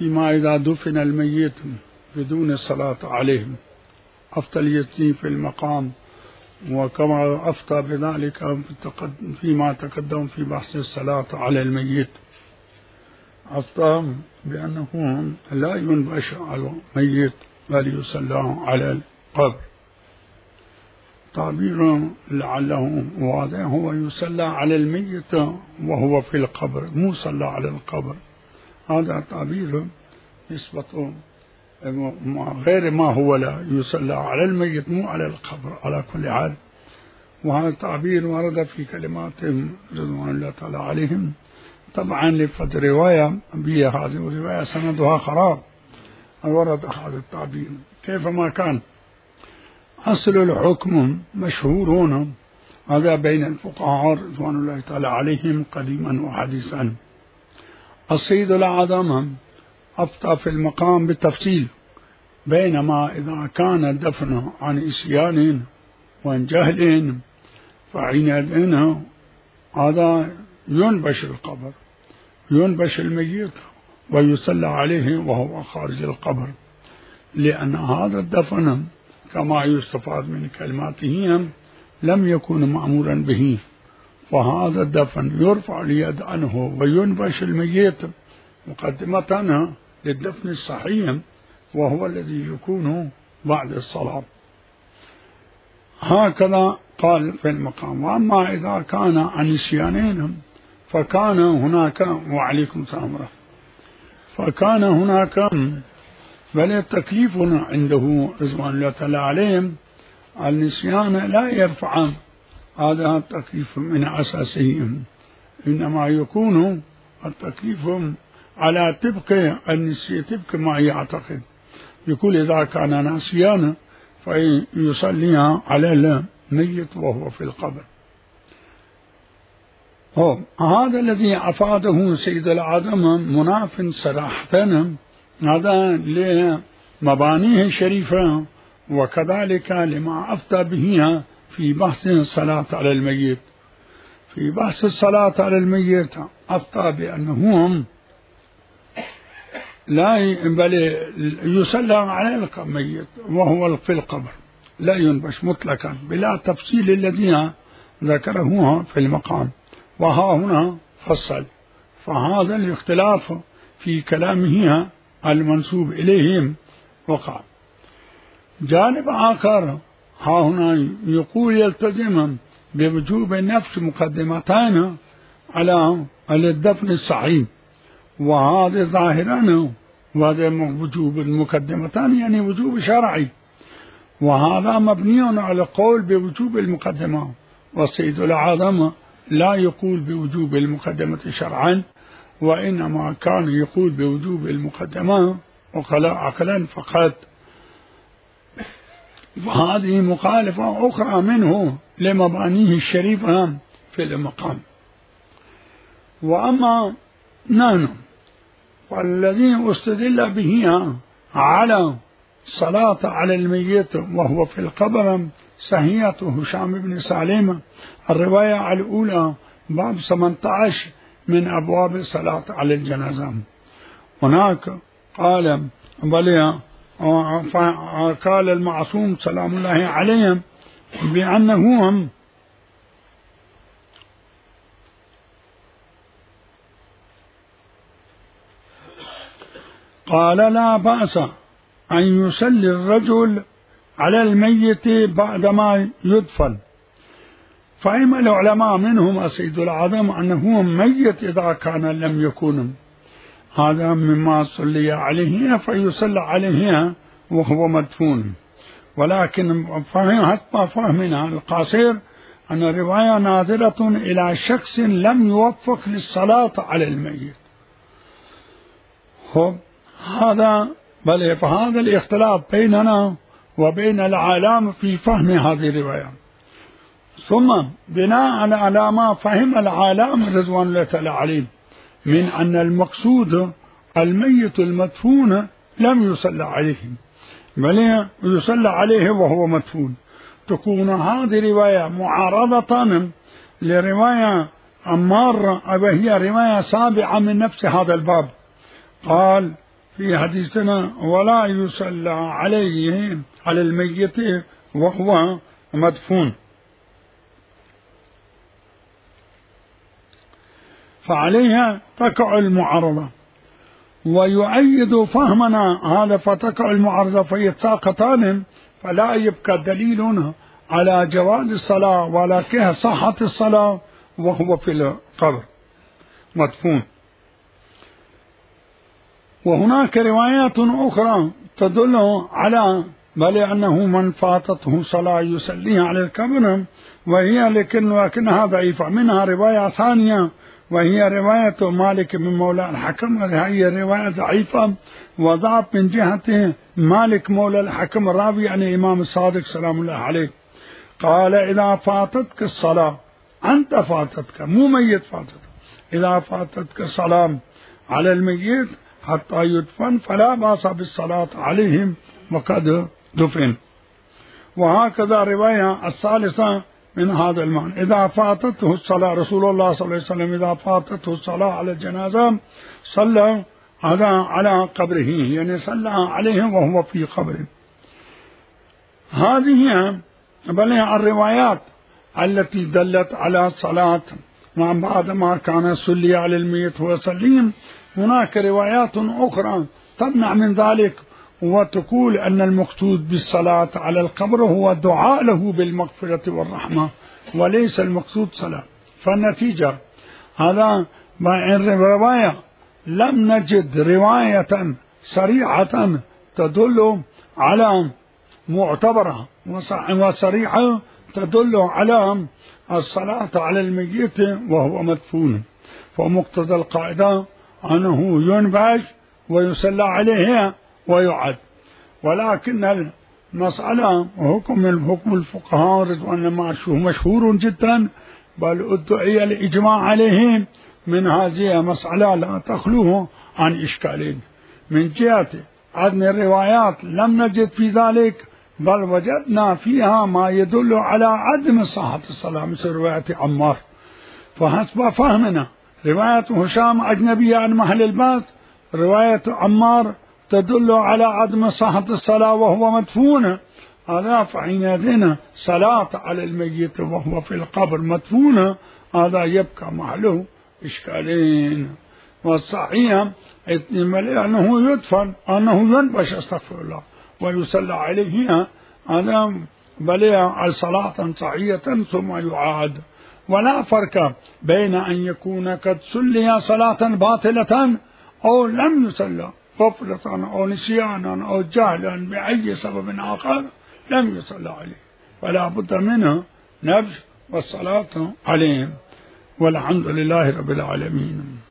فيما إذا دفن الميت بدون الصلاة عليهم أفضليته في المقام، وكما أفتى بذلك فيما تقدم في بحث الصلاة على الميت، أفتى بأنه لا ينبش على الميت بل يصلى على القبر. تعبير لعله واضح، هو يصلى على الميت وهو في القبر، مو صلى على القبر. هذا تعبير يثبت غير ما هو، لا يصلى على الميت مو على القبر على كل حال. وهذا التعبير ورد في كلمات رضوان الله تعالى عليهم. طبعا لفت رواية بها هذه الرواية سندها خراب، ورد هذا التعبير كيفما كان. أصل الحكم مشهور هنا، هذا بين الفقهاء رضوان الله تعالى عليهم قديما وحديثا. السيد الأعظم أفتى في المقام بالتفصيل، بينما إذا كان الدفن عن إسيان وعن جهل فحينئذ هذا ينبش القبر، ينبش الميت ويصلى عليه وهو خارج القبر، لأن هذا الدفن كما يستفاد من كلماتهم لم يكن مأمورا به، فهذا الدفن يرفع اليد عنه وينبش الميت مقدمة للدفن الصحيح، وهو الذي يكون بعد الصلاة. هكذا قال في المقام. وأما إذا كان عن نسيانين فكان هناك، وعليكم السلام، فكان هناك بل التكليف عنده رضوان الله تعالى عليهم النسيان لا يرفع هذا التكليف من أساسهم، إنما يكون التكليف على طبق النسي، طبق ما يعتقد. يقول إذا كان ناسيا فيصلي على الميت وهو في القبر. هذا الذي أفاده سيد العظم مناف صراحة هذا لمبانيه الشريفة، وكذلك لما أفتى به في بحث الصلاة على الميت. في بحث الصلاة على الميت أفتى بأنهم لا بل يصلى على الميت وهو في القبر، لا ينبش مطلقا بلا تفصيل الذين ذكره في المقام. وها هنا فصل، فهذا الاختلاف في كلامه المنسوب إليهم وقع. جانب آخر ها هنا يقول يلتزم بوجوب النفس مقدمتان على الدفن الصحيح، وهذا ظاهرا، وهذا وجوب المقدمتان يعني وجوب شرعي، وهذا مبني على القول بوجوب المقدمة، والسيد الأعظم لا يقول بوجوب المقدمة شرعا، وإنما كان يقول بوجوب المقدمة عقلا فقط. وهذه مخالفة أخرى منه لمبانيه الشريفة في المقام. وأما نحن والذي استدل به على الصلاة على الميت وهو في القبر صحيحة هشام بن سالم الرواية الأولى باب 18 من أبواب الصلاة على الجنازة. هناك قال قال المعصوم سلام الله عليه بأنه قال لا بأس أن يصلي الرجل على الميت بعدما يدفن، فهم العلماء منهم السيد العظم أنه ميت إذا كان لم يكن، هذا مما صلي عليه فيصلى عليه وهو مدفون. ولكن حتى فهمنا القاصر أن الرواية ناظرة إلى شخص لم يوفق للصلاة على الميت. هذا بل فهذا الاختلاف بيننا وبين العالم في فهم هذه الرواية. ثم بناء على ما فهم العالم رضوان الله تعالى عليه من أن المقصود الميت المدفون لم يصلى عليه بل يصلى عليه وهو مدفون، تكون هذه رواية معارضة لرواية عمار، وهي رواية سابعة من نفس هذا الباب. قال في حديثنا ولا يصلى عليه على الميت وهو مدفون. فعليها تقع المعارضة، ويؤيد فهمنا هذا فتقع المعارضة فيتساقطان، فلا يبقى دليل على جواز الصلاة ولا صحة الصلاة وهو في القبر مدفون. وهناك روايات أخرى تدل على بل أنه من فاتته صلاة يصليها على القبر، وهي لكنها ضعيفة. منها رواية ثانية وهي رواية مالك بن مولى الحكم، وهي رواية ضعيفة وضعف من جهة مالك مولى الحكم الراوي عن الإمام الصادق سلام الله عليه. قال إذا فاتتك الصلاة، أنت فاتتك مو ميت فاتتك، إذا فاتتك الصلاة على الميت حتى يدفن فلا بأس بالصلاة عليهم وقد دفن. وهكذا رواية الثالثة من هذا المعنى، إذا فاتته الصلاة، رسول الله صلى الله عليه وسلم إذا فاتته الصلاة على الجنازة صلى على قبره، يعني صلى عليه وهو في قبره. هذه بل الروايات التي دلت على الصلاة بعد ما كان صلي على الميت وسليم. هناك روايات أخرى تمنع من ذلك وتقول أن المقصود بالصلاة على القبر هو الدعاء له بالمغفرة والرحمة وليس المقصود صلاة. فالنتيجة هذا مع الرواية لم نجد رواية صريحة تدل على معتبرة وصريحة تدل على الصلاة على الميت وهو مدفون. فمقتضى القاعدة أنه ينبش ويصلى عليه ويعد. ولكن المسألة حكم الفقهاء رضوان الله مشهور جدا، بل ادعي الإجماع عليه من هذه مسألة لا تخلوه عن إشكالين. من جهة عدم الروايات لم نجد في ذلك، بل وجدنا فيها ما يدل على عدم صحة الصلاة مثل رواية عمار. فحسب فهمنا رواية هشام أجنبية عن محل البات، رواية عمار تدل على عدم صحة الصلاة وهو مدفون. هذا فحينئذ صلاة على الميت وهو في القبر مدفون هذا يبقى محله إشكالين. والصحيح أنه يدفن، أنه ينبش استغفر الله ويصلى عليه، هذا بل صلاة صحية ثم يعاد. ولا فرق بين أن يكون قد صلي صلاة باطلة أو لم يصلى غفلة أو نسيانا أو جهلا بأي سبب آخر لم يصلى عليه، فلا بد منه نبش والصلاة عليهم. والحمد لله رب العالمين.